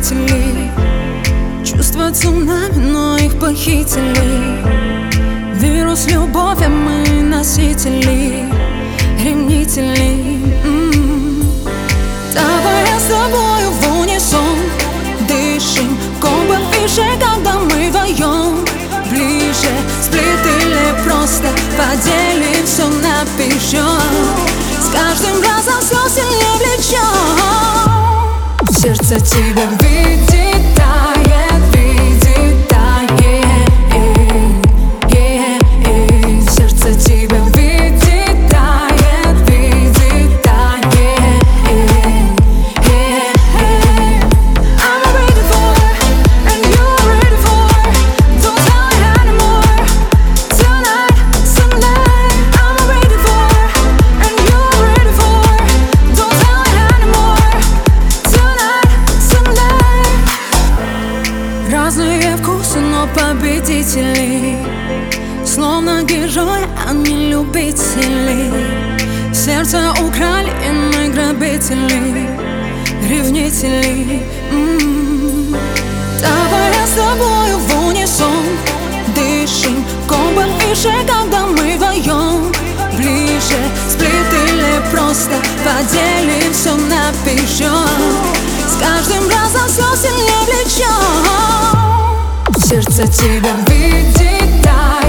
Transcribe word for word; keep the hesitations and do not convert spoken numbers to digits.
любителей. Чувства цунами, но их похитили. Вирус любовь, а мы носители, ревнители. М-м-м. Давай с тобою в унисон дышим, комбо выше, когда мы вдвоем. Ближе, сплит или просто поделим, все напишем. С каждым разом все сильнее влечем. Сердце тебя видит, тает, видит, тает. Сердце тебя видит, тает, видит, тает. I'm ready for, and you're ready for. Don't tell me anymore. Tonight, tonight. I'm ready for, and you're ready for. Don't tell me anymore. Tonight, tonight. Разные вкусы, но победители. Словно герои, а не любители. Сердце украли, и мы грабители, ревнители. М-м-м. Давай с тобою в унисон дышим, комбо выше, когда мы вдвоем. Ближе, сплит или просто поделим, все напишем. С каждым разом все сильнее влечем. Сердце тебя видит, да.